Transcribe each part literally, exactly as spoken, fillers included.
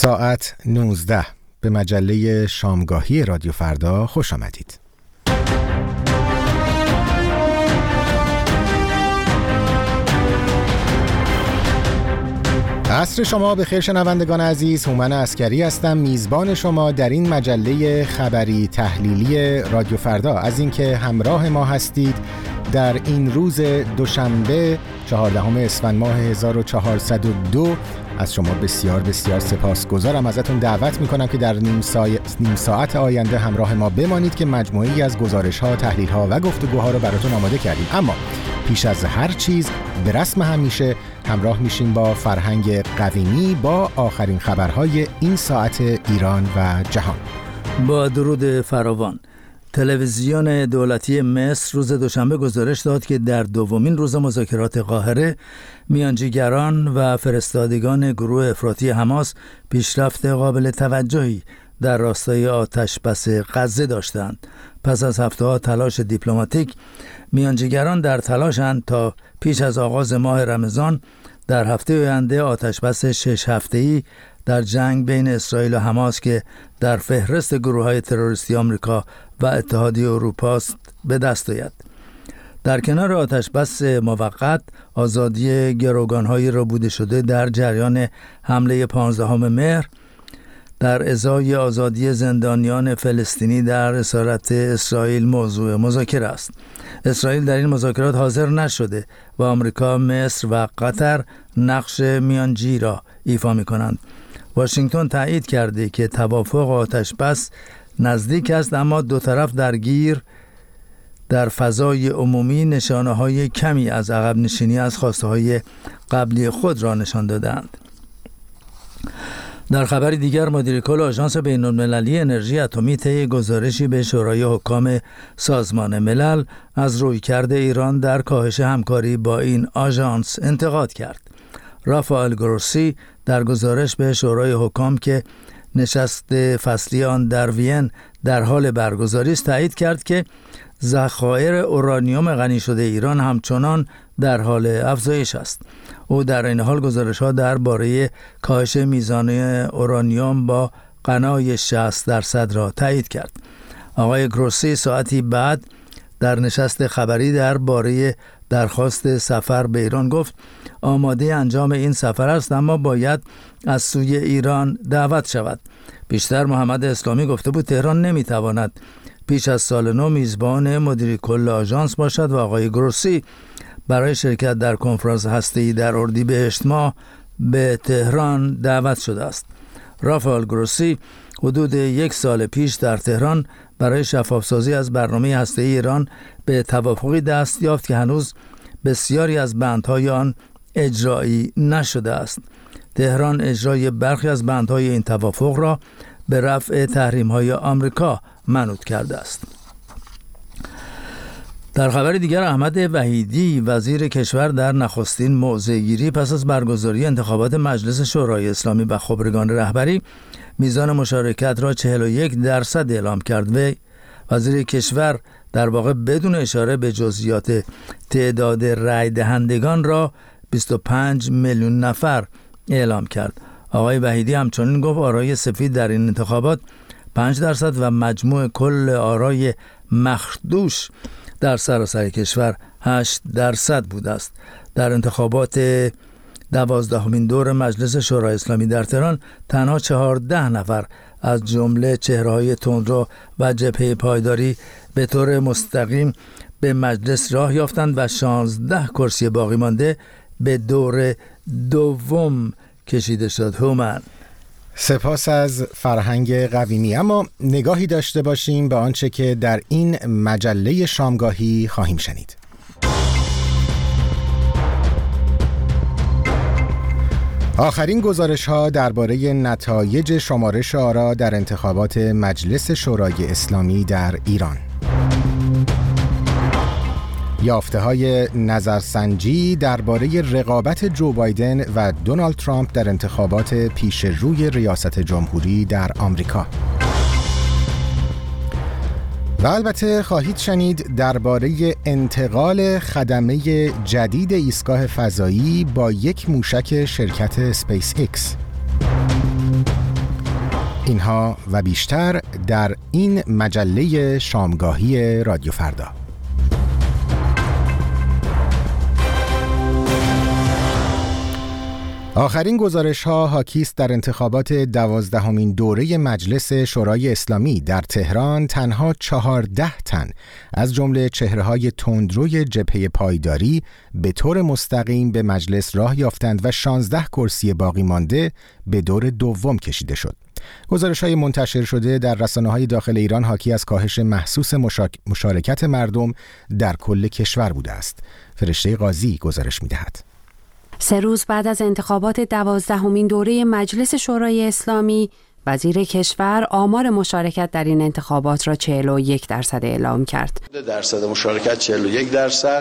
ساعت نوزده به مجله شامگاهی رادیو فردا خوش آمدید. عصر شما بخیر شنوندگان عزیز، هومن عسکری هستم، میزبان شما در این مجله خبری تحلیلی رادیو فردا. از اینکه همراه ما هستید در این روز دوشنبه چهاردهم اسفند ماه هزار و چهارصد و دو از شما بسیار بسیار سپاسگزارم. ازتون دعوت میکنم که در نیم, سا... نیم ساعت آینده همراه ما بمانید که مجموعی از گزارش‌ها، تحلیل‌ها و گفتگوها رو براتون آماده کردیم. اما پیش از هر چیز به رسم همیشه همراه میشیم با فرهنگ قویمی با آخرین خبرهای این ساعت ایران و جهان. با درود فراوان. تلویزیون دولتی مصر روز دوشنبه گزارش داد که در دومین روز مذاکرات قاهره میانجیگران و فرستادگان گروه افراطی حماس پیشرفت قابل توجهی در راستای آتشبس غزه داشتند. پس از هفته‌ها تلاش دیپلماتیک، میانجیگران در تلاشند تا پیش از آغاز ماه رمضان در هفته آینده آتشبس شش هفته‌ای در جنگ بین اسرائیل و حماس که در فهرست گروه‌های تروریستی آمریکا و اتحادیه اروپا است به دست آید. در کنار آتشبس موقت، آزادی گروگان‌های ربوده شده در جریان حمله پانزدهم مهر در ازای آزادی زندانیان فلسطینی در اسارت اسرائیل موضوع مذاکره است. اسرائیل در این مذاکرات حاضر نشده و آمریکا، مصر و قطر نقش میانجی را ایفا می‌کنند. واشنگتن تایید کرده که توافق آتشبس نزدیک است، اما دو طرف درگیر در فضای عمومی نشانه‌های کمی از عقب نشینی از خواسته‌های قبلی خود را نشان دادند. در خبری دیگر، مدیر کل آژانس بین‌المللی انرژی اتمی طی گزارشی به شورای حکام سازمان ملل از رویکرد ایران در کاهش همکاری با این آژانس انتقاد کرد. رافائل گروسی در گزارش به شورای حکام که نشست فصلی آن در وین در حال برگزاری است تایید کرد که ذخایر اورانیوم غنی شده ایران همچنان در حال افزایش است. او در این حال گزارش‌ها درباره کاهش میزان اورانیوم با غنای شصت درصد را تایید کرد. آقای گروسی ساعتی بعد در نشست خبری درباره درخواست سفر به ایران گفت آماده انجام این سفر است، اما باید از سوی ایران دعوت شود. بیشتر محمد اسلامی گفته بود تهران نمیتواند پیش از سال نو میزبان مدیر کل آژانس باشد و آقای گروسی برای شرکت در کنفرانس هسته‌ای در اردیبهشت ماه به تهران دعوت شده است. رافائل گروسی حدود یک سال پیش در تهران برای شفافسازی از برنامه هسته‌ای ایران به توافقی دست یافت که هنوز بسیاری از بندهای آن اجرایی نشده است. تهران اجرای برخی از بندهای این توافق را به رفع تحریم‌های آمریکا منوط کرده است. در خبر دیگر، احمد وحیدی وزیر کشور در نخستین موضع‌گیری پس از برگزاری انتخابات مجلس شورای اسلامی و خبرگان رهبری میزان مشارکت را چهل و یک درصد اعلام کرد. وی وزیر کشور در واقع بدون اشاره به جزئیات تعداد رای دهندگان را بیست و پنج میلیون نفر اعلام کرد. آقای وحیدی همچنین گفت آرای سفید در این انتخابات پنج درصد و مجموع کل آرای مخدوش در سراسر کشور هشت درصد بوده است. در انتخابات دوازدهمین دور مجلس شورای اسلامی در تهران تنها چهارده نفر از جمله چهره‌های تندرو و جبهه پایداری به طور مستقیم به مجلس راه یافتند و شانزده کرسی باقی مانده به دور دوم کشیده شد. هومن. سپاس از فرهنگ قویمی. اما نگاهی داشته باشیم به آنچه که در این مجله شامگاهی خواهیم شنید. آخرین گزارش‌ها درباره نتایج شمارش آرا در انتخابات مجلس شورای اسلامی در ایران. یافته‌های نظرسنجی درباره رقابت جو بایدن و دونالد ترامپ در انتخابات پیش روی ریاست جمهوری در آمریکا. و البته خواهید شنید درباره انتقال خدمه جدید ایستگاه فضایی با یک موشک شرکت اسپیس ایکس. اینها و بیشتر در این مجله شامگاهی رادیو فردا. آخرین گزارش‌ها حاکی است در انتخابات دوازدهمین دوره مجلس شورای اسلامی در تهران تنها چهارده تن از جمله چهره‌های تندروی جبهه پایداری به طور مستقیم به مجلس راه یافتند و شانزده کرسی باقی مانده به دور دوم کشیده شد. گزارش‌های منتشر شده در رسانه‌های داخل ایران حاکی از کاهش محسوس مشارک... مشارکت مردم در کل کشور بوده است. فرشته قاضی گزارش می‌دهد. سه روز بعد از انتخابات دوازدهمین دوره مجلس شورای اسلامی، وزیر کشور آمار مشارکت در این انتخابات را چهل و یک درصد اعلام کرد. درصد مشارکت چهل و یک درصد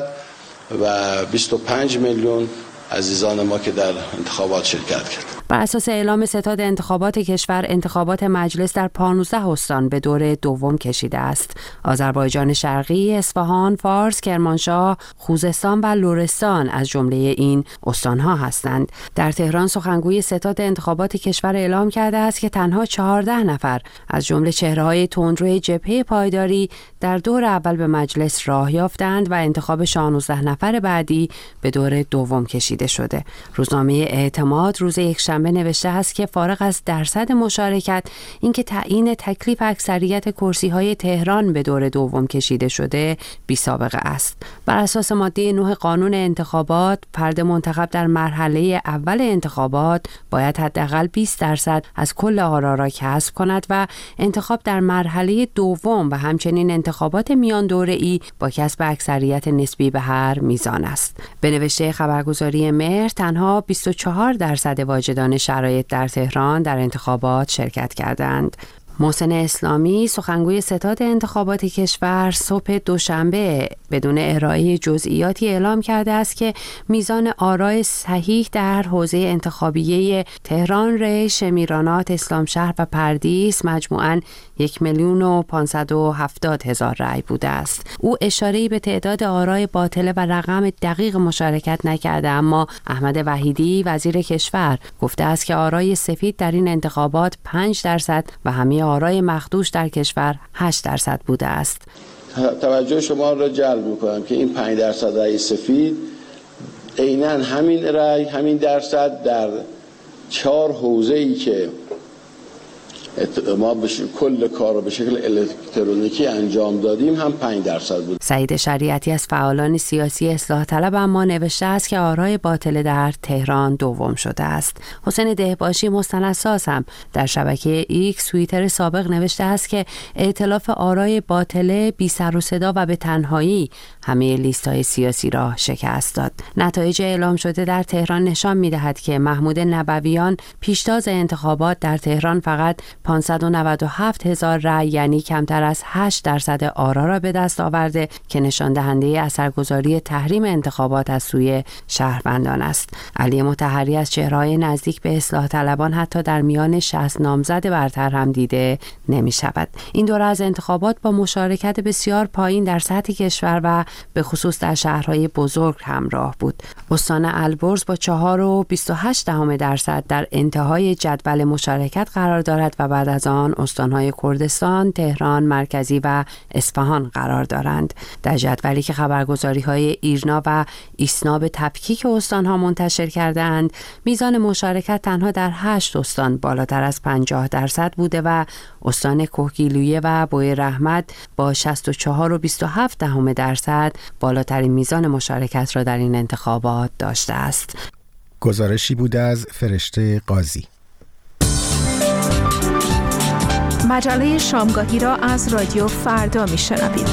و بیست و پنج میلیون عزیزان ما که در انتخابات شرکت کرد. بر اساس اعلام ستاد انتخابات کشور، انتخابات مجلس در پانزده استان به دور دوم کشیده است. آذربایجان شرقی، اصفهان، فارس، کرمانشاه، خوزستان و لرستان از جمله این استانها هستند. در تهران سخنگوی ستاد انتخابات کشور اعلام کرده است که تنها چهارده نفر از جمله چهره‌های تندروی جبهه پایداری در دور اول به مجلس راه یافتند و انتخاب شانزده نفر بعدی به دور دوم کشیده شده. روزنامه اعتماد روز یکشنبه نوشته است که فارغ از درصد مشارکت، اینکه تعیین تکلیف اکثریت کرسی‌های تهران به دور دوم کشیده شده بی سابقه است. بر اساس ماده نه قانون انتخابات، فرد منتخب در مرحله اول انتخابات باید حداقل بیست درصد از کل آرا را کسب کند و انتخاب در مرحله دوم و همچنین انتخابات میان دوره‌ای با کسب اکثریت نسبی به هر میزان است. به نوشته خبرگزاری مهر، تنها بیست و چهار درصد واجدان شرایط در تهران در انتخابات شرکت کردند. محسن اسلامی، سخنگوی ستاد انتخابات کشور، صبح دوشنبه بدون ارائه جزئیاتی اعلام کرده است که میزان آرای صحیح در حوزه انتخابیه تهران، ری، شمیرانات، اسلامشهر و پردیس مجموعاً یک میلیون و پانصد و هفتاد هزار رأی بوده است. او اشاره‌ای به تعداد آرای باطله و رقم دقیق مشارکت نکرده، اما احمد وحیدی وزیر کشور گفته است که آرای سفید در این انتخابات پنج درصد و همه آرای مخدوش در کشور هشت درصد بوده است. توجه شما را جلب می‌کنم که این پنج درصد رأی سفید عیناً همین رأی، همین درصد در چهار حوزه‌ای که ما بش... کل کار رو به شکل الکترونیکی انجام دادیم هم پنج درصد بود. سعید شریعتی از فعالان سیاسی اصلاح طلب اما نوشته است که آرای باطله در تهران دوم شده است. حسین دهباشی مستندساز هم در شبکه ایکس توییتر سابق نوشته است که ائتلاف آرای باطله بی سر و صدا و به تنهایی همه لیست‌های سیاسی را شکست داد. نتایج اعلام شده در تهران نشان می‌دهد که محمود نبویان پیشتاز انتخابات در تهران فقط پانصد و نود و هفت هزار رأی، یعنی کمتر از هشت درصد آرا را به دست آورده که نشان دهنده اثرگذاری تحریم انتخابات از سوی شهروندان است. علی مطهری از چهره‌های نزدیک به اصلاح طلبان حتی در میان شصت نامزد برتر هم دیده نمی شود. این دوره از انتخابات با مشارکت بسیار پایین در سطح کشور و به خصوص در شهرهای بزرگ همراه بود. استان البرز با چهار و بیست و هشت دهم درصد در انتهای جدول مشارکت قرار دارد و بعد از آن استانهای کردستان، تهران مرکزی و اصفهان قرار دارند. در جدولی که خبرگزاری‌های ایرنا و ایسنا به تفکیک استانها منتشر کردند، میزان مشارکت تنها در هشت استان بالاتر از پنجاه درصد بوده و استان کهگیلویه و بوی رحمت با شصت و چهار و بیست و هفت دهم درصد بالاترین میزان مشارکت را در این انتخابات داشته است. گزارشی بوده از فرشته قاضی. مجله شامگاهی را از رادیو فردا میشنوید.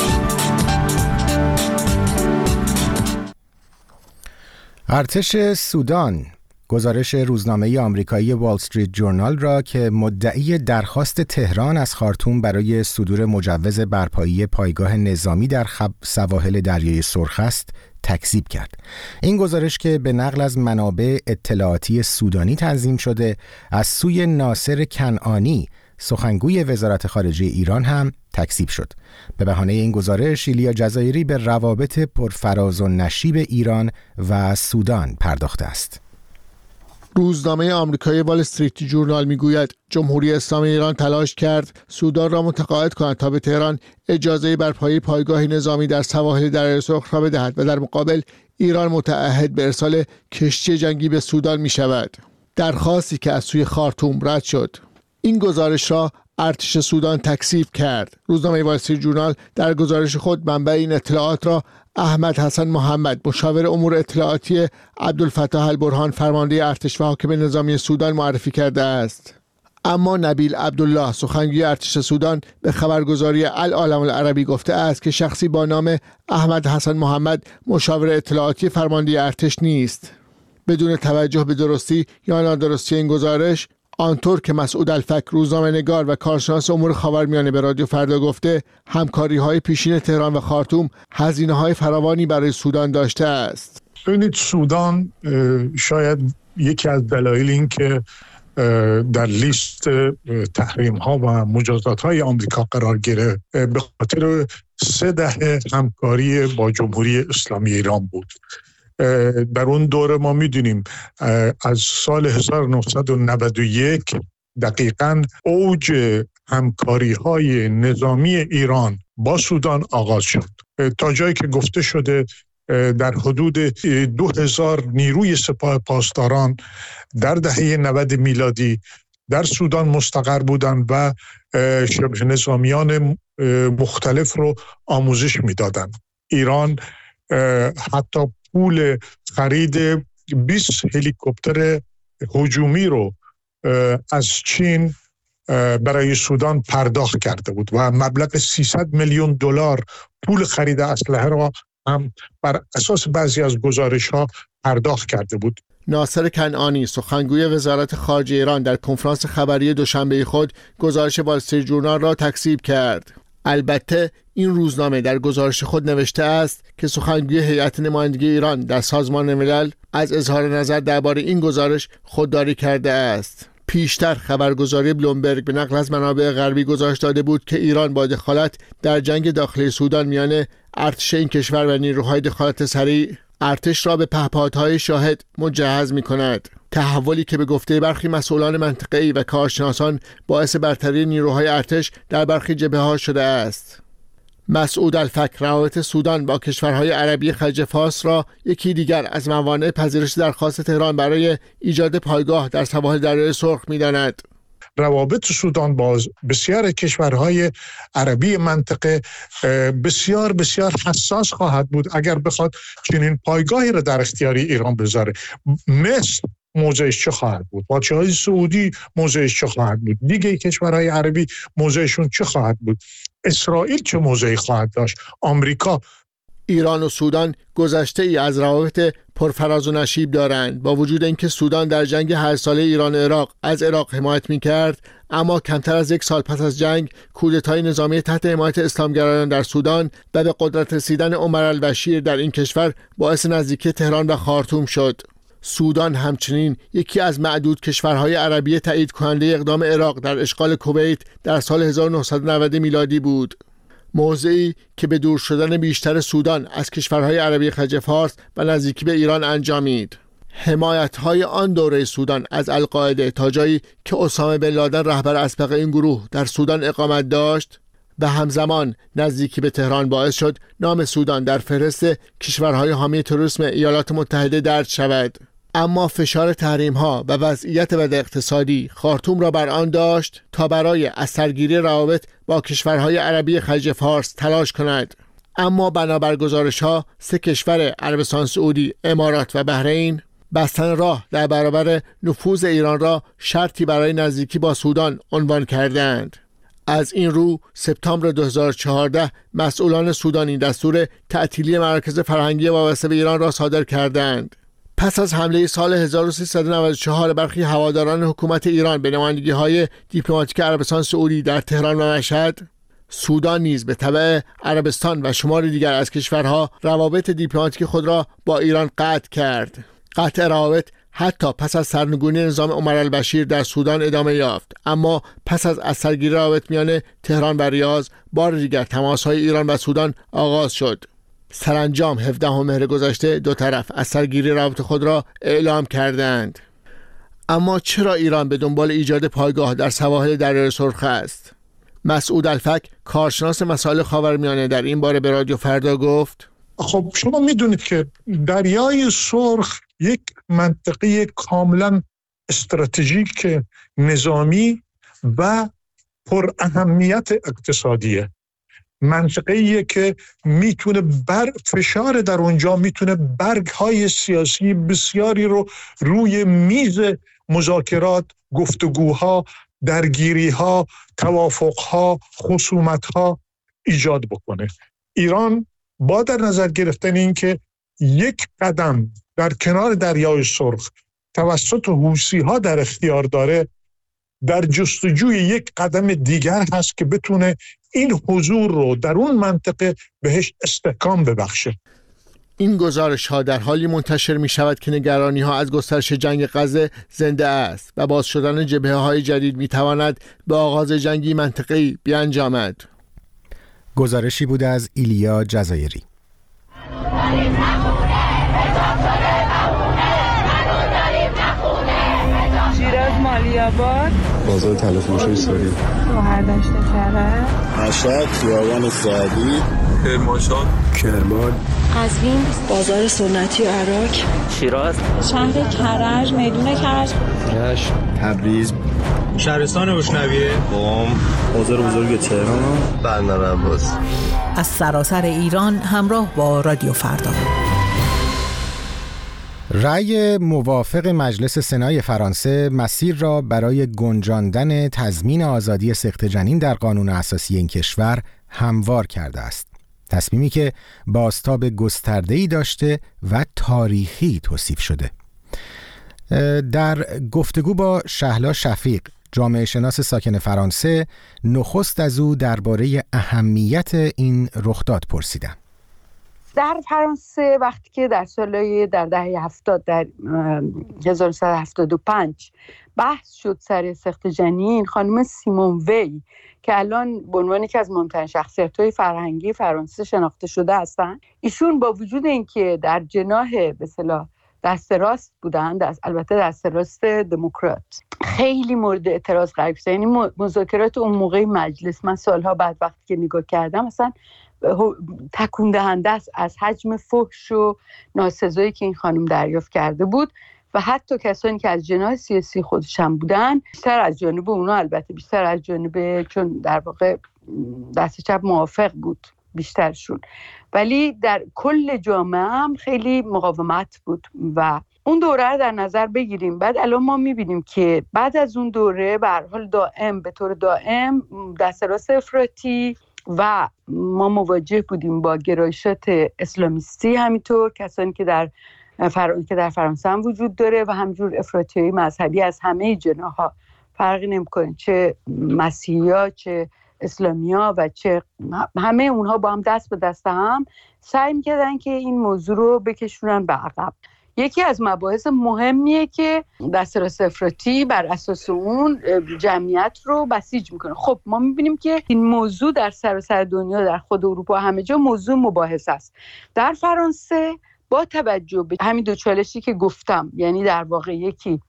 ارتش سودان گزارش روزنامه آمریکایی وال استریت جورنال را که مدعی درخواست تهران از خارتوم برای صدور مجوز برپایی پایگاه نظامی در خب سواحل دریای سرخ است تکذیب کرد. این گزارش که به نقل از منابع اطلاعاتی سودانی تنظیم شده از سوی ناصر کنعانی، سخنگوی وزارت خارجه ایران، هم تکذیب شد. به بهانه این گزارش ایلیا جزایری به روابط پرفراز و نشیب ایران و سودان پرداخته است. روزنامه آمریکایی وال استریت جورنال میگوید جمهوری اسلامی ایران تلاش کرد سودان را متقاعد کند تا به تهران اجازه برپایی پایگاهی نظامی در سواحل دریای سرخ را بدهد و در مقابل ایران متعهد به ارسال کشتی جنگی به سودان می شود. درخواستی که از سوی خارتوم رد شد. این گزارش را ارتش سودان تکذیب کرد. روزنامه وال استریت جورنال در گزارش خود منبع این اطلاعات را احمد حسن محمد، مشاور امور اطلاعاتی عبدالفتاح البرهان فرمانده ارتش و حاکم نظامی سودان معرفی کرده است. اما نبیل عبدالله، سخنگوی ارتش سودان، به خبرگزاری العالم العربی گفته است که شخصی با نام احمد حسن محمد مشاور اطلاعاتی فرمانده ارتش نیست. بدون توجه به درستی یا نادرستی این گزارش، آنطور که مسعود الفک، روزنامه‌نگار و کارشناس امور خاورمیانه، به رادیو فردا گفته، همکاری‌های پیشین تهران و خارتوم هزینه‌های فراوانی برای سودان داشته است. ببینید سودان شاید یکی از دلایل این که در لیست تحریم‌ها و مجازات‌های آمریکا قرار گرفت به خاطر سه دهه همکاری با جمهوری اسلامی ایران بود. در اون دوره ما میدونیم از سال هزار و نهصد و نود و یک دقیقاً اوج همکاری‌های نظامی ایران با سودان آغاز شد، تا جایی که گفته شده در حدود دو هزار نیروی سپاه پاسداران در دهه نود میلادی در سودان مستقر بودند و شبه نظامیان مختلف رو آموزش میدادند. ایران حتی پول خرید بیست هلیکوپتر هجومی رو از چین برای سودان پرداخت کرده بود و مبلغ سیصد میلیون دلار پول خرید اسلحه را هم بر اساس بعضی از گزارش‌ها پرداخت کرده بود. ناصر کنعانی، سخنگوی وزارت خارجه ایران، در کنفرانس خبری دوشنبه خود گزارش وال استریت جورنال را تکذیب کرد. البته این روزنامه در گزارش خود نوشته است که سخنگوی هیئت نمایندگی ایران در سازمان ملل از اظهار نظر درباره این گزارش خودداری کرده است. پیشتر خبرگزاری بلومبرگ به نقل از منابع غربی گزارش داده بود که ایران با دخالت در جنگ داخلی سودان میان ارتش این کشور و نیروهای دخالت سریع، ارتش را به پهپادهای شاهد مجهز می کند. تحولی که به گفته برخی مسئولان منطقه‌ای و کارشناسان باعث برتری نیروهای ارتش در برخی جبهه‌ها شده است. مسعود الفک، روابط سودان با کشورهای عربی خلیج فارس را یکی دیگر از موانع پذیرش درخواست تهران برای ایجاد پایگاه در سواحل دریای سرخ می‌داند. روابط سودان با بسیار کشورهای عربی منطقه بسیار بسیار حساس خواهد بود اگر بخواد چنین پایگاهی را در اختیار ایران بذاره. مصر موضعش چه خواهد بود؟ پادشاهی سعودی موضعش چه خواهد بود؟ دیگه کشورهای عربی موضعشون چه خواهد بود؟ اسرائیل چه موضعی خواهد داشت؟ آمریکا؟ ایران و سودان گذشته ای از روابط پرفراز و نشیب دارند. با وجود اینکه سودان در جنگ هر ساله ایران و عراق از عراق حمایت می‌کرد، اما کمتر از یک سال پس از جنگ کودتای نظامی تحت حمایت اسلامگرایان در سودان و به قدرت رسیدن عمر البشیر در این کشور باعث نزدیکی تهران و خارتوم شد. سودان همچنین یکی از معدود کشورهای عربی تایید کننده اقدام عراق در اشغال کویت در سال هزار و نهصد و نود میلادی بود. موضعی که به دور شدن بیشتر سودان از کشورهای عربی خلیج فارس و نزدیکی به ایران انجامید. حمایت‌های آن دوره سودان از القاعده تا جایی که اسامه بن لادن رهبر اسبق این گروه در سودان اقامت داشت و همزمان نزدیکی به تهران باعث شد نام سودان در فهرست کشورهای حامی تروریسم ایالات متحده درج شود. اما فشار تحریم‌ها و وضعیت بد اقتصادی خارتوم را بر آن داشت تا برای از سرگیری روابط با کشورهای عربی خلیج فارس تلاش کند. اما بنابر گزارش‌ها سه کشور عربستان سعودی، امارات و بحرین بستن راه در برابر نفوذ ایران را شرطی برای نزدیکی با سودان عنوان کردند. از این رو سپتامبر دو هزار و چهارده مسئولان سودانی دستور تعطیلی مراکز فرهنگی وابسته به ایران را صادر کردند. پس از حمله سال هزار و سیصد و نود و چهار برخی هواداران حکومت ایران به نمایندگی‌های دیپلماتیک عربستان سعودی در تهران و مشهد، سودان نیز به تبع عربستان و شمار دیگر از کشورها روابط دیپلماتیک خود را با ایران قطع کرد. قطع روابط حتی پس از سرنگونی نظام عمر البشیر در سودان ادامه یافت، اما پس از از سرگیری روابط میان تهران و ریاض بار دیگر تماس‌های ایران و سودان آغاز شد. سرانجام هفدهم مهر گذشته دو طرف از سرگیری روابط خود را اعلام کردند. اما چرا ایران به دنبال ایجاد پایگاه در سواحل دریای سرخ است؟ مسعود الفک، کارشناس مسائل خاورمیانه، در این باره به رادیو فردا گفت: خب شما میدونید که دریای سرخ یک منطقه کاملا استراتژیک، نظامی و پر اهمیت اقتصادیه. منطقه‌ایه که میتونه بر فشار در اونجا میتونه برگ‌های سیاسی بسیاری رو روی میز مذاکرات، گفتگوها، درگیری‌ها، توافق‌ها، خصومت‌ها ایجاد بکنه. ایران با در نظر گرفتن این که یک قدم در کنار دریای سرخ توسط حوثی‌ها در اختیار داره، در جستجوی یک قدم دیگر هست که بتونه این حضور رو در اون منطقه بهش استحکام ببخشه. این گزارش ها در حالی منتشر می شود که نگرانی ها از گسترش جنگ غزه زنده است و باز شدن جبهه های جدید می تواند به آغاز جنگی منطقه‌ای بیانجامد. گزارشی بود از ایلیا جزایری. شیراز مالی‌آباد، بازار تلفروشی سوری، شهردشت کرج، مشهد، خیابان سعدی، کرمانشاه، کرمان، قزوین، بازار سنتی عراق، شیراز، شهر کرج، میدون کرج، رشت، تبریز، شهرستان بوشنویه، قم، بازار بزرگ تهران، بندر عباس. از سراسر ایران همراه با رادیو فردا. رأی موافق مجلس سنای فرانسه مسیر را برای گنجاندن تضمین آزادی سقط جنین در قانون اساسی این کشور هموار کرده است. تصمیمی که بازتاب گسترده‌ای داشته و تاریخی توصیف شده. در گفتگو با شهلا شفیق، جامعه شناس ساکن فرانسه، نخست از او درباره اهمیت این رخداد پرسیدم. در فرانسه وقتی که در سالهای در دهه هفتاد، در هزار و سیصد و هفتاد و پنج بحث شد سر سقط جنین، خانم سیمون وی که الان به عنوان یکی از مهمترین شخصیت‌های فرهنگی فرانسه شناخته شده هستند، ایشون با وجود اینکه در جناح به اصطلاح دست راست بودند، دست البته دست راست دموکرات، خیلی مورد اعتراض قرار گرفتن. یعنی مذاکرات اون موقع مجلس، من سالها بعد وقتی که نگاه کردم مثلا تکون دهنده است از حجم فحش و ناسزایی که این خانم دریافت کرده بود و حتی کسانی که از جناح سیاسی خودش هم بودن، بیشتر از جانب اونا، البته بیشتر از جانب، چون در واقع دست چپ موافق بود بیشترشون، ولی در کل جامعه هم خیلی مقاومت بود و اون دوره رو در نظر بگیریم. بعد الان ما میبینیم که بعد از اون دوره به هر حال دائم به طور دائم دست راست افراطی و ما مواجه بودیم با گرایشات اسلامیستی، همینطور کسانی که در فرانسه که در فرانسه هم وجود داره و همجور افراطی‌های مذهبی از همه جناح‌ها، فرقی نمی‌کنه چه مسیحی‌ها چه اسلامیا و چه همه اونها با هم دست به دست هم سعی می‌کردن که این موضوع رو بکشونن به عقب. یکی از مباحث مهمیه که دست راست افراطی بر اساس اون جمعیت رو بسیج میکنه. خب ما میبینیم که این موضوع در سراسر دنیا، در خود اروپا، همه جا موضوع مباحث است. در فرانسه با توجه به همین دو چالشی که گفتم، یعنی در واقع یکی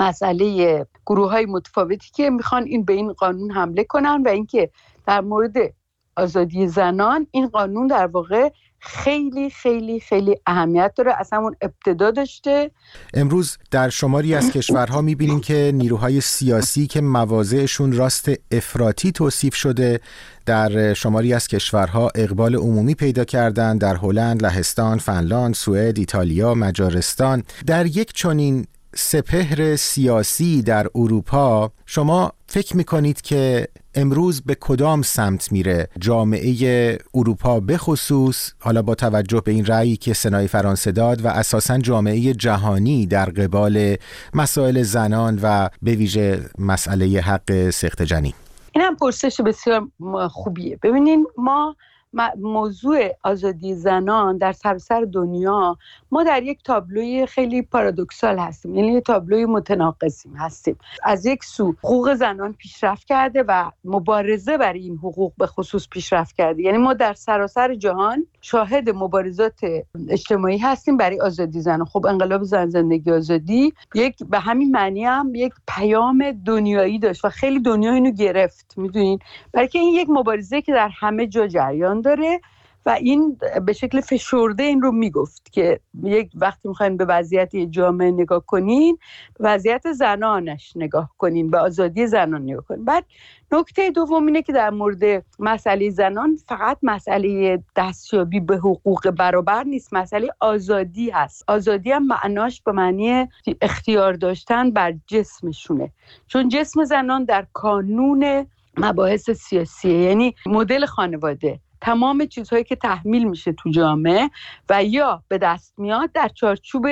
مسئله گروه‌های متفاوتی که میخوان این به این قانون حمله کنن و اینکه در مورد آزادی زنان این قانون در واقع خیلی خیلی خیلی اهمیت داره، از همون ابتدا داشته. امروز در شماری از کشورها می‌بینیم که نیروهای سیاسی که مواضعشون راست افراطی توصیف شده در شماری از کشورها اقبال عمومی پیدا کردن، در هلند، لهستان، فنلاند، سوئد، ایتالیا، مجارستان. در یک چنین سپهر سیاسی در اروپا شما فکر میکنید که امروز به کدام سمت میره جامعه اروپا، به خصوص حالا با توجه به این رأیی که سنای فرانسه داد و اساساً جامعه جهانی در قبال مسائل زنان و به ویژه مسئله حق سقط جنین؟ این هم پرسش بسیار خوبیه. ببینین، ما موضوع آزادی زنان در سراسر دنیا ما در یک تابلوی خیلی پارادوکسال هستیم، یعنی یک تابلوی متناقضیم هستیم. از یک سو حقوق زنان پیشرفت کرده و مبارزه برای این حقوق به خصوص پیشرفت کرده، یعنی ما در سراسر جهان شاهد مبارزات اجتماعی هستیم برای آزادی زنان. خب انقلاب زن زندگی آزادی یک به همین معنی هم یک پیام دنیایی داشت و خیلی دنیا اینو گرفت، میدونین، برای که این یک مبارزه که در همه جا جریان داره و این به شکل فشرده این رو میگفت که یک وقتی میخواین به وضعیت جامعه نگاه کنین، به وضعیت زنانش نگاه کنین، به آزادی زنان نگاه کنین. بعد نکته دوم اینه که در مورد مسئله زنان فقط مسئله دستیابی به حقوق برابر نیست، مسئله آزادی هست. آزادی هم معناش به معنی اختیار داشتن بر جسمشونه، چون جسم زنان در کانون مباحث سیاسیه، یعنی مدل خانواده، تمام چیزهایی که تحمیل میشه تو جامعه و یا به دست میاد در چارچوب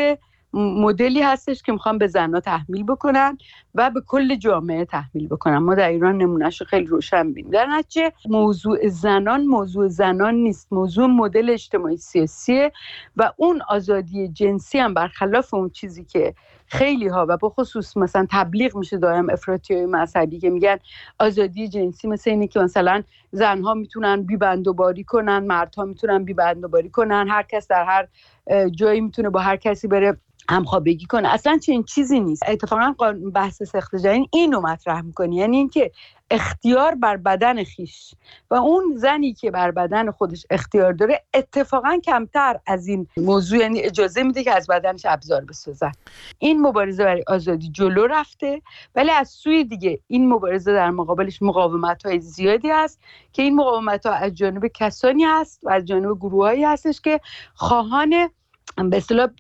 مدلی هستش که میخوان به زنها تحمیل بکنن و به کل جامعه تحمیل بکنن. ما در ایران نمونهش خیلی روشن بینیم. در نتیجه موضوع زنان موضوع زنان نیست، موضوع مدل اجتماعی سیاسیه و اون آزادی جنسی هم برخلاف اون چیزی که خیلی ها و به خصوص مثلا تبلیغ میشه دائم افراطیای مذهبی که میگن آزادی جنسی مثل اینه که مثلا زنها میتونن بی بندوباری کنن، مردها میتونن بی بندوباری کنن، هر کس در هر جایی میتونه با هر کسی بره همخوابگی کنه. اصلا چنین چیزی نیست. اتفاقا بحث سخت جنین اینو مطرح میکنه، یعنی اینکه اختیار بر بدن خیش و اون زنی که بر بدن خودش اختیار داره اتفاقا کمتر از این موضوع، یعنی اجازه میده که از بدنش ابزار بسازن. این مبارزه برای آزادی جلو رفته، ولی از سوی دیگه این مبارزه در مقابلش مقاومت‌های زیادی هست که این مقاومت‌ها از جانب کسانی هست و از جانب گروه‌هایی هستش که خواهان به اصطلاح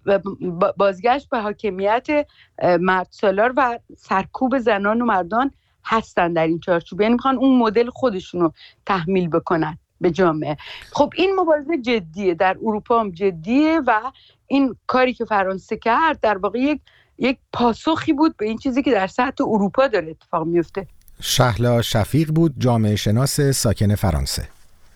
بازگشت به حاکمیت مرد سالار و سرکوب زنان و مردان هستن در این چارچوب، یعنی میخوان اون مدل خودشونو تحمیل بکنن به جامعه. خب این مبارزه جدیه، در اروپا هم جدیه و این کاری که فرانسه کرد در واقع یک یک پاسخی بود به این چیزی که در سطح اروپا داره اتفاق میفته. شهلا شفیق بود، جامعه شناس ساکن فرانسه.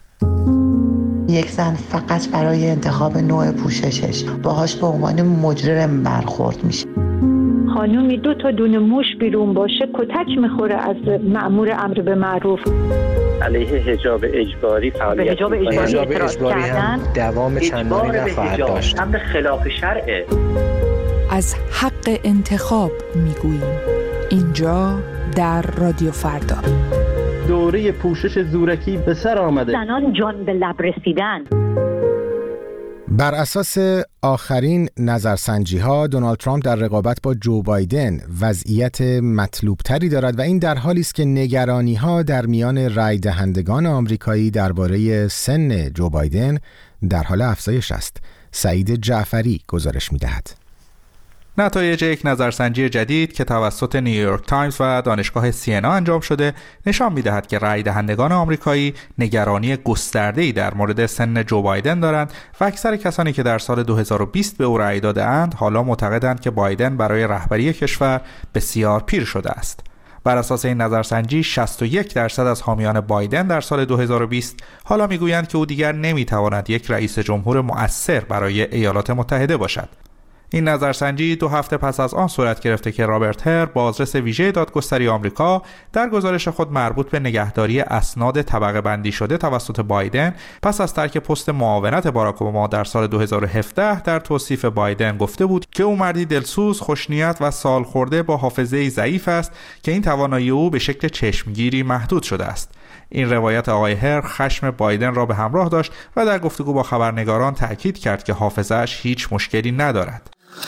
یک زن فقط برای انتخاب نوع پوششش باهاش به عنوان مجرم برخورد میشه. خانومی دو تا دونه موش بیرون باشه کتک میخوره از مأمور امر به معروف. علیه حجاب اجباری فعالیت به حجاب اجباری, اجباری هم دوام چندانی نخواهد داشت. امر خلاف شرعه. از حق انتخاب میگوییم اینجا در رادیو فردا. دوره پوشش زورکی به سر آمده. زنان جان به لب رسیدن. بر اساس آخرین نظرسنجی ها دونالد ترامپ در رقابت با جو بایدن وضعیت مطلوب تری دارد و این در حالی است که نگرانی ها در میان رای دهندگان آمریکایی درباره سن جو بایدن در حال افزایش است. سعید جعفری گزارش می‌دهد. نتایج یک نظرسنجی جدید که توسط نیویورک تایمز و دانشگاه سینا انجام شده نشان می‌دهد که رای دهندگان آمریکایی نگرانی گسترده‌ای در مورد سن جو بایدن دارند و اکثر کسانی که در سال دو هزار و بیست به او رای داده‌اند حالا معتقدند که بایدن برای رهبری کشور بسیار پیر شده است. بر اساس این نظرسنجی شصت و یک درصد از حامیان بایدن در سال دو هزار و بیست حالا می‌گویند که او دیگر نمی‌تواند یک رئیس جمهور مؤثر برای ایالات متحده باشد. این نظرسنجی دو هفته پس از آن صورت گرفته که رابرت هر، بازرس ویژه دادگستری آمریکا، در گزارش خود مربوط به نگهداری اسناد طبقه بندی شده توسط بایدن پس از ترک پست معاونت باراک اوباما در سال دو هزار و هفده در توصیف بایدن گفته بود که او مردی دلسوز، خوشنیت و سالخورده با حافظه ضعیف است که این توانایی او به شکل چشمگیری محدود شده است. این روایت آقای هر خشم بایدن را به همراه داشت و در گفتگو با خبرنگاران تأکید کرد که حافظه‌اش هیچ مشکلی ندارد.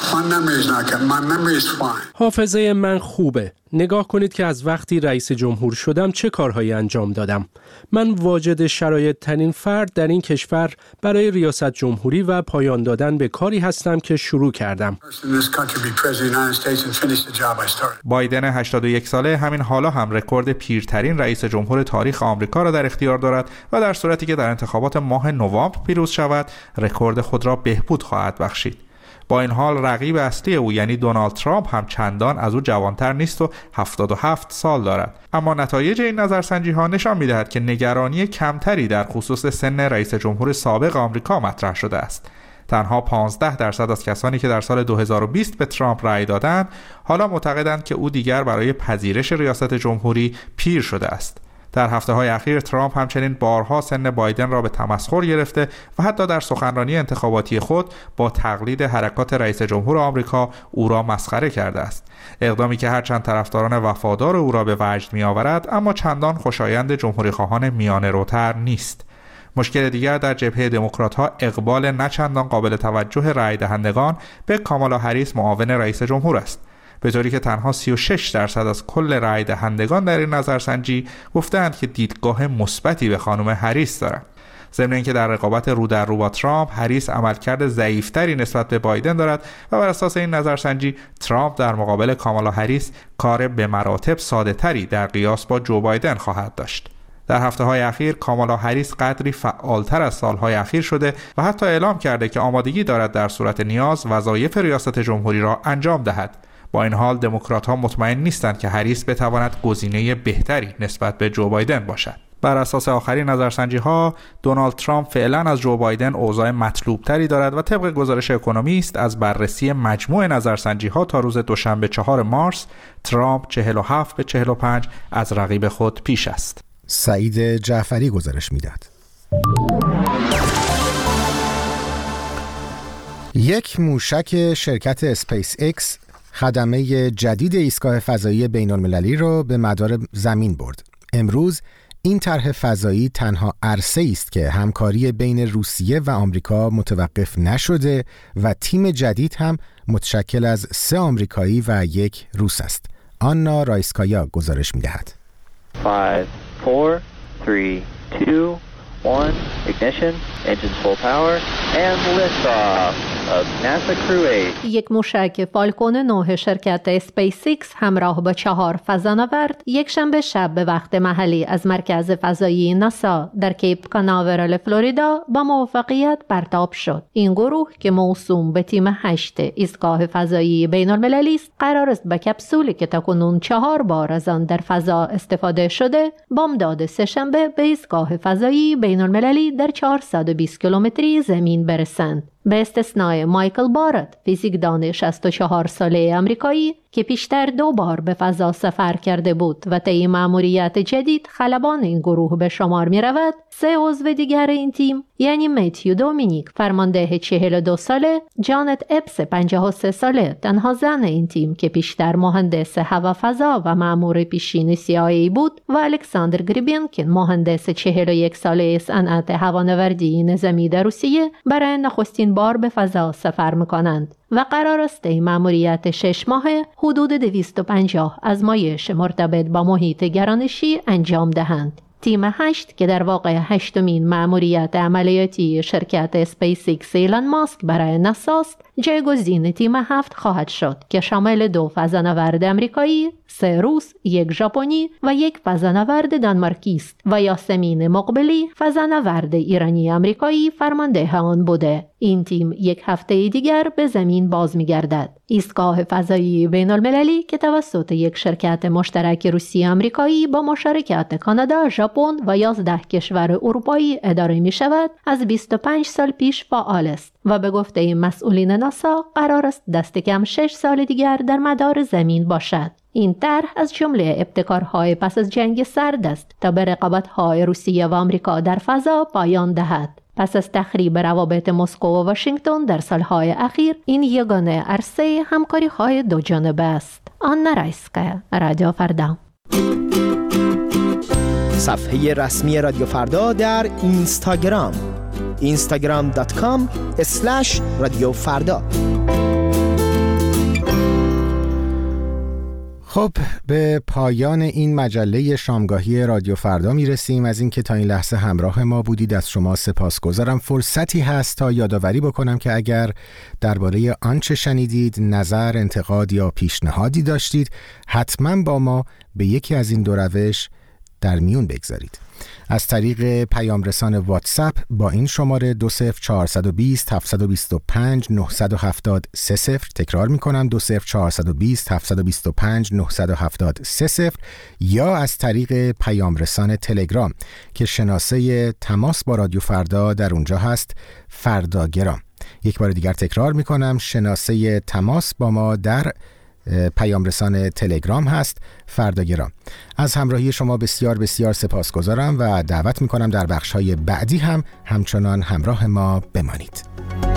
حافظه من خوبه. نگاه کنید که از وقتی رئیس جمهور شدم چه کارهایی انجام دادم. من واجد شرایط ترین فرد در این کشور برای ریاست جمهوری و پایان دادن به کاری هستم که شروع کردم. بایدن هشتاد و یک ساله همین حالا هم رکورد پیرترین رئیس جمهور تاریخ آمریکا را در اختیار دارد و در صورتی که در انتخابات ماه نوامبر پیروز شود رکورد خود را بهبود خواهد بخشید. با این حال رقیب اصلی او یعنی دونالد ترامپ هم چندان از او جوانتر نیست و هفتاد و هفت سال دارد. اما نتایج این نظرسنجی ها نشان می‌دهد که نگرانی کمتری در خصوص سن رئیس جمهور سابق آمریکا مطرح شده است. تنها پانزده درصد از کسانی که در سال دو هزار و بیست به ترامپ رأی دادند حالا معتقدند که او دیگر برای پذیرش ریاست جمهوری پیر شده است. در هفته‌های اخیر ترامپ همچنین بارها سن بایدن را به تمسخر گرفته و حتی در سخنرانی انتخاباتی خود با تقلید حرکات رئیس جمهور آمریکا او را مسخره کرده است. اقدامی که هرچند طرفداران وفادار او را به وجد می‌آورد، اما چندان خوشایند جمهوری‌خواهان میانه‌روتر نیست. مشکل دیگر در جبهه دموکرات‌ها اقبال نچندان قابل توجه رأی دهندگان به کامالا هریس معاون رئیس جمهور است، به طوری که تنها سی و شش درصد از کل رأی دهندگان در این نظرسنجی گفتند که دیدگاه مثبتی به خانم هریس دارند. ضمن اینکه در رقابت رو در رو با ترامپ، هریس عملکرد ضعیف‌تری نسبت به بایدن دارد و بر اساس این نظرسنجی ترامپ در مقابل کامالا هریس کار به مراتب ساده‌تری در قیاس با جو بایدن خواهد داشت. در هفته‌های اخیر کامالا هریس قدری فعالتر از سالهای اخیر شده و حتی اعلام کرده که آمادگی دارد در صورت نیاز وظایف ریاست جمهوری را انجام دهد. با این حال دموکرات‌ها مطمئن نیستند که هریس بتواند گزینه بهتری نسبت به جو بایدن باشد. بر اساس آخرین نظرسنجی‌ها دونالد ترامپ فعلا از جو بایدن اوضاع مطلوب‌تری دارد و طبق گزارش اکونومیست از بررسی مجموع نظرسنجی‌ها تا روز دوشنبه چهارم مارس ترامپ چهل و هفت به چهل و پنج از رقیب خود پیش است. سعید جعفری گزارش میداد. یک موشک شرکت اسپیس ایکس خدمه جدید ایستگاه فضایی بین‌المللی را به مدار زمین برد. امروز این طرح فضایی تنها عرصه‌ای است که همکاری بین روسیه و آمریکا متوقف نشده و تیم جدید هم متشکل از سه آمریکایی و یک روس است. آنا رایسکایا گزارش می‌دهد. five, four, three, two, one, ignition, engines full power, and liftoff of NASA Crew eight. یک موشک فالکون نه شرکت اسپیس ایکس همراه با چهار فضانورد یک شنبه شب به وقت محلی از مرکز فضایی ناسا در کیپ کاناورال فلوریدا با موفقیت پرتاب شد. این گروه که موسوم به تیم هشت ایستگاه فضایی بین‌المللی است، قرار است با کپسولی که تاکنون چهار بار از آن در فضا استفاده شده، بامداد سه‌شنبه به ایستگاه فضایی بین‌المللی در چهارصد و بیست کیلومتری زمین برسند. به استثنای مایکل بارت، فیزیکدان شصت و چهار ساله آمریکایی که پیشتر دو بار به فضا سفر کرده بود و طی مأموریت جدید خلبان این گروه به شمار می رود، سه عضو دیگر این تیم یعنی متیو دومینیک فرمانده چهل و دو ساله، جانت اپس پنجاه و سه ساله تنها زن این تیم که پیشتر مهندس هوافضا و مأمور پیشین سی آی ای بود و الکساندر گریبینکین مهندس چهل و یک ساله صنعت هوانوردی نظامی در روسیه برای نخستین بار به فضا سفر می‌کنند و قرار است این مأموریت شش ماهه حدود دویست و پنجاه آزمایش مرتبط با محیط گرانشی انجام دهند. تیم هشت که در واقع هشتمین مأموریت عملیاتی شرکت اسپیس ایکس ایلان ماسک برای ناسا است، جایگزین تیم هفت خواهد شد که شامل دو فضانورد آمریکایی، سه روس، یک ژاپنی و یک فضانورد دانمارکی است و یاسمین مقبلی فضانورد ایرانی آمریکایی فرمانده آن بوده. این تیم یک هفته دیگر به زمین باز می‌گردد. ایستگاه فضایی بین‌المللی که توسط یک شرکت مشترک روسی آمریکایی با مشارکت کانادا، ژاپن و یازده کشور اروپایی اداره می‌شود، از بیست و پنج سال پیش فعال است و به گفته مسئولین ناسا قرار است دست کم شش سال دیگر در مدار زمین باشد. این طرح از جمله ابتکارهای پس از جنگ سرد است تا به رقابت‌های روسیه و آمریکا در فضا پایان دهد. پس از تخریب روابط مسکو و واشنگتن در سالهای اخیر، این یگانه عرصه همکاری‌های دو جانبه است. آنا رایسکایا، رادیو فردا. صفحه رسمی رادیو فردا در اینستاگرام اینستاگرام دات کام اسلش رادیو فردا. خب به پایان این مجله شامگاهی رادیو فردا میرسیم. از اینکه تا این لحظه همراه ما بودید از شما سپاسگزارم. فرصتی هست تا یادآوری بکنم که اگر درباره آنچه شنیدید نظر، انتقاد یا پیشنهادی داشتید، حتما با ما به یکی از این دو روش در میون بگذارید. از طریق پیام رسان واتساپ با این شماره دو صفر چهارصد و بیست هفتصد و بیست و پنج نهصد و هفتاد سه صفر، تکرار میکنم دو صفر چهارصد و بیست هفتصد و بیست و پنج نهصد و هفتاد سه صفر، یا از طریق پیام رسان تلگرام که شناسه تماس با رادیو فردا در اونجا هست، فرداگرام. یک بار دیگر تکرار میکنم، شناسه تماس با ما در پیام رسان تلگرام هست، فرداگرام. از همراهی شما بسیار بسیار سپاسگزارم و دعوت میکنم در بخش‌های بعدی هم همچنان همراه ما بمانید.